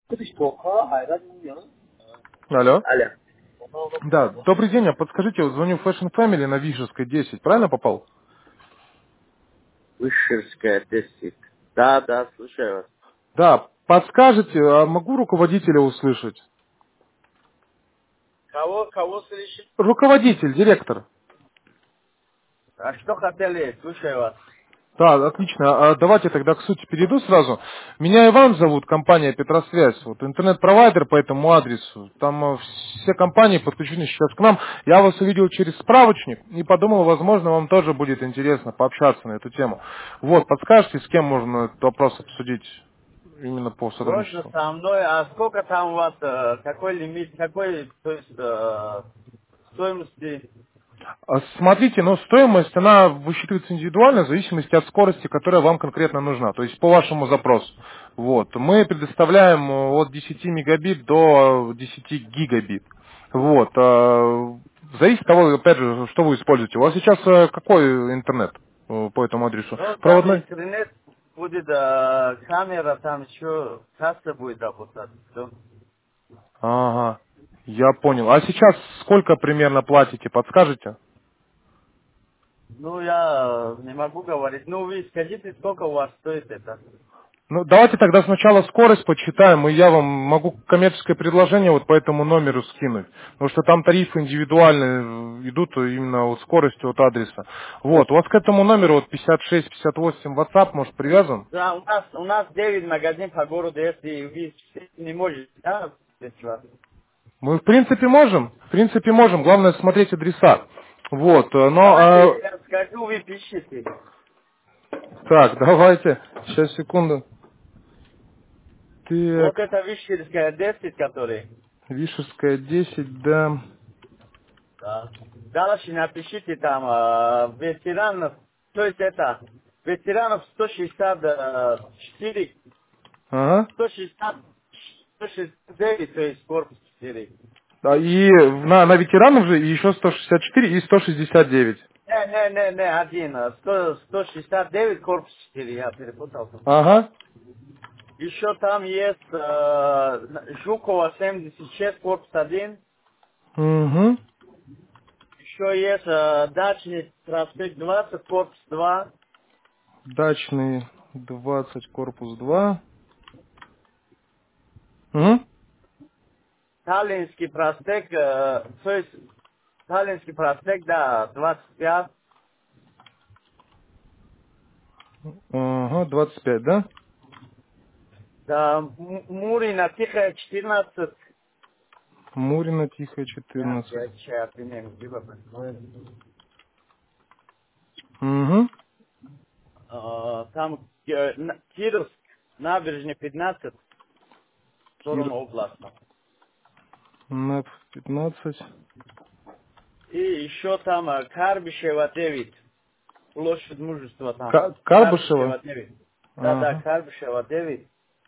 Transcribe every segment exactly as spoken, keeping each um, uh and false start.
Алло. Алло. Да, добрый день, а подскажите, вот звоню в Fashion Family на Вишерской десять, правильно попал? Вышерская десять. Да, да, слушаю вас. Да, подскажете, а могу руководителя услышать? Кого, кого слышите? Руководитель, директор. А что хотели? Слушаю вас. Да, отлично. А давайте тогда к сути перейду сразу. Меня Иван зовут, компания Петросвязь. Вот интернет-провайдер по этому адресу. Там э, все компании подключены сейчас к нам. Я вас увидел через справочник и подумал, возможно, вам тоже будет интересно пообщаться на эту тему. Вот, подскажете, с кем можно этот вопрос обсудить именно по Можно сотрудничеству? со мной, а сколько там у вас, э, какой лимит, какой, то есть, э, стоимости? А смотрите, но стоимость, она высчитывается индивидуально в зависимости от скорости, которая вам конкретно нужна, то есть по вашему запросу. Вот. Мы предоставляем э, от десяти мегабит до десяти гигабит. Вот. а, Зависит от того, опять же, что вы используете. У вас сейчас э, какой интернет э, по этому адресу? Ну, там Проводной? интернет будет, э, камера, там еще касса будет работать. Всё. Ага. Я понял. А сейчас сколько примерно платите, подскажете? Ну, я э, не могу говорить. Ну, вы скажите, сколько у вас стоит это? Ну, давайте тогда сначала скорость подсчитаем, и я вам могу коммерческое предложение вот по этому номеру скинуть. Потому что там тарифы индивидуальные э, идут именно от скорости, от адреса. Вот, у вас к этому номеру вот пятьдесят шесть пятьдесят восемь WhatsApp, может, привязан? Да, у нас, у нас девять магазинов по городу, если вы не можете, да, если вас. Мы, в принципе, можем. В принципе, можем. Главное смотреть адреса. Вот, э, но... Давайте я скажу, вы пишите. э, так, давайте. Сейчас, секунду. Так, Вот это Вишерская десять, который. Вишерская десять, да. Да. Дальше напишите там э, ветеранов, то есть это ветеранов сто шестьдесят четыре, Ага. сто шестьдесят, сто шестьдесят девять, то есть корпус четыре. Да, и на, на ветеранов же еще сто шестьдесят четыре и сто шестьдесят девять. Не, не, не, не, один, э, сто, сто шестьдесят девять корпус четыре, я перепутал. Ага. Еще там есть э, Жукова семьдесят шесть, корпус один. Угу. Еще есть э, Дачный проспект двадцать, корпус два. Дачный двадцать, корпус два. Угу. Таллинский проспект, э, то есть Таллинский проспект, да, двадцать пять. Ага, двадцать пять, да? Да, М- Мурина, Тихая, четырнадцать. Мурина, Тихая, Я, четырнадцать. я сейчас примерно, либо, Угу. э, там э, на- Кировск, набережная пятнадцать, в Кир, сторону области. НЭП пятнадцать. И еще там э, Карбишева девять. Площадь мужества там. Ка- Карбышева? Карбышева девять. Да, да, Ага. Карбышева девять.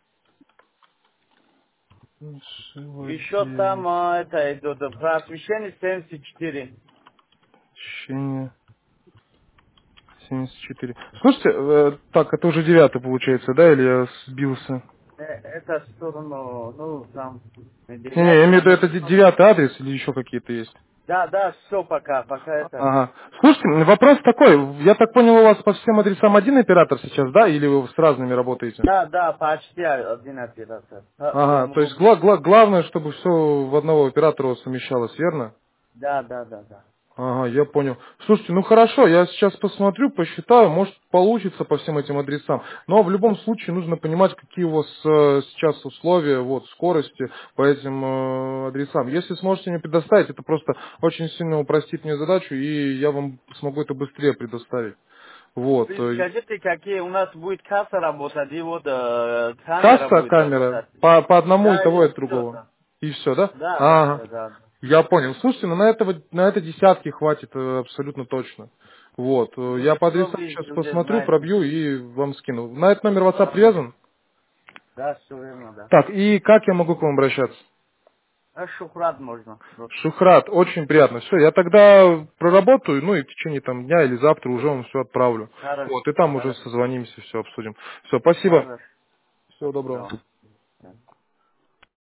Карбышева Еще там девять. а, это идет да, просвещение семьдесят четыре. Течение семьдесят четыре. Слушайте, э, так, это уже девятый получается, да, или я сбился? Э, Это в сторону, ну, там, Не-не, я имею в девятый. виду, это де- девятый адрес или еще какие-то есть? Да, да, все пока, пока это. Ага. Слушайте, вопрос такой. Я так понял, у вас по всем адресам один оператор сейчас, да? Или вы с разными работаете? Да, да, почти один оператор. По, по Ага. То есть много. гла- гла- главное, чтобы все в одного оператора у вас совмещалось, верно? Да, да, да, да. Ага, я понял. Слушайте, ну хорошо, я сейчас посмотрю, посчитаю, может получится по всем этим адресам. Но в любом случае нужно понимать, какие у вас э, сейчас условия, вот, скорости по этим э, адресам. Если сможете мне предоставить, это просто очень сильно упростит мне задачу, и я вам смогу это быстрее предоставить. Вот. Вы э, скажите, какие у нас будет касса работать, и вот э, камера Касса, будет камера, работать. по, по одному и Да, того, и и от все, другого. да. И все, да? Да, да, Ага. да, да. Я понял. Слушайте, ну на этого, на это десятки хватит э, абсолютно точно. Вот. э, Ну, Я по что адресам вы сейчас уже посмотрю, знаете? пробью и вам скину. На этот номер WhatsApp привязан? Да, все верно, да. Так, и как я могу к вам обращаться? А Шухрат можно просто. Шухрат, очень приятно. Все, я тогда проработаю, ну и в течение там дня или завтра уже вам все отправлю. Хорошо, Вот, и там уже хорошо, созвонимся, все обсудим. Все, спасибо. хорошо. Всего доброго. Все.